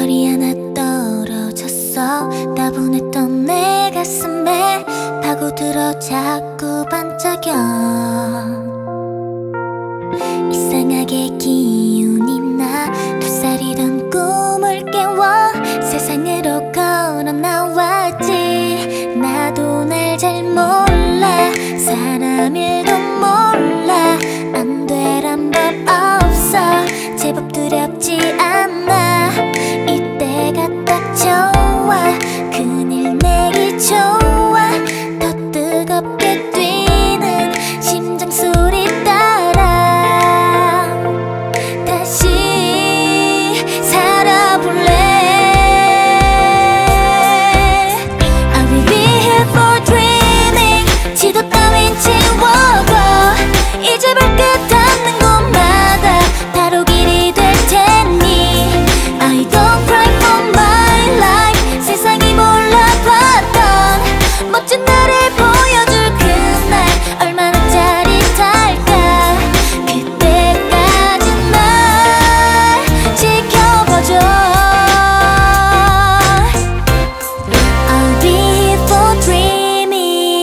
별이 하나 떨어졌어. 따분했던 내 가슴에 파고들어 자꾸 반짝여. 이상하게 기운이 나. 2살이던 꿈을 깨워 세상으로 걸어 나왔지. 나도 날 잘 몰라. 사람 일도 몰라. 안 되란 법 없어. 제법 두렵지 않아. 이때가 딱 좋아. 그늘 내기 좋아. 더 뜨겁게 뛰는 심장 소리 따라 다시 살아볼래. I will be here for dreaming. 지도 따윈 지워고 이제 발끝 닿는 곳마다 바로 길이 될 테니. I don't cry for my life. 세상이 몰라봤던 멋진 나를 보여줄 그날 얼마나 짜릿할까. 그때까지 날 지켜봐줘. I'll be here for dreaming.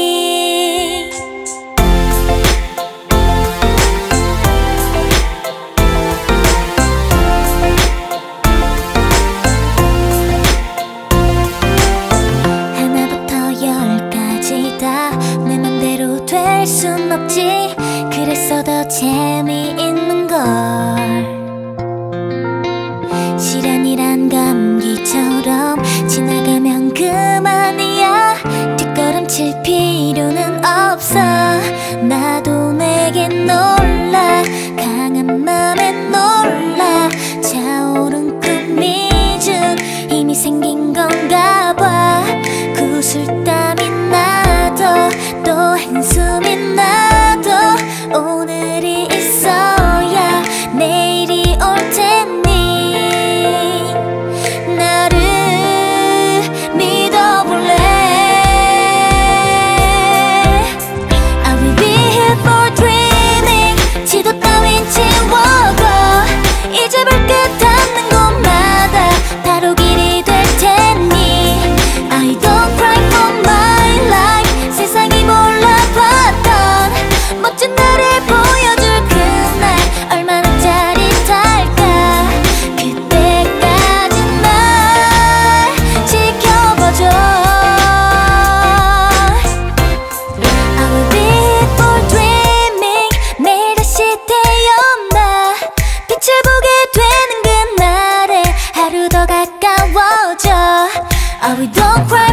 하나부터 10까지 다 내 맘대로 될 순 없지. 그래서 더 재미있는 걸. 시련이란 감기처럼 지나가면 그만이야. 뒷걸음칠 필요는 없어. 나도 내게 놀라. 강한 맘에 놀라. 차오른 꿈이 준 힘이 생긴 건가 봐. 구슬땀이 나도 또 한숨이 나도 오늘이 있어야 내일이 올 테니. 나를 믿어볼래. I will be here for dreaming. 지도 따윈 지워고 이제 발끝 닿는 곳마다 바로 길이 될 테니. I don't cry for my life. 세상이 몰라봤던 멋진 나를 보여줄 그날 얼마나 짜릿할까. 그때까지 날 지켜봐줘. I will be here for dreaming. 매일 다시 태어나 빛을 보게 되는 그날에 하루 더 가까워져. I will don't cry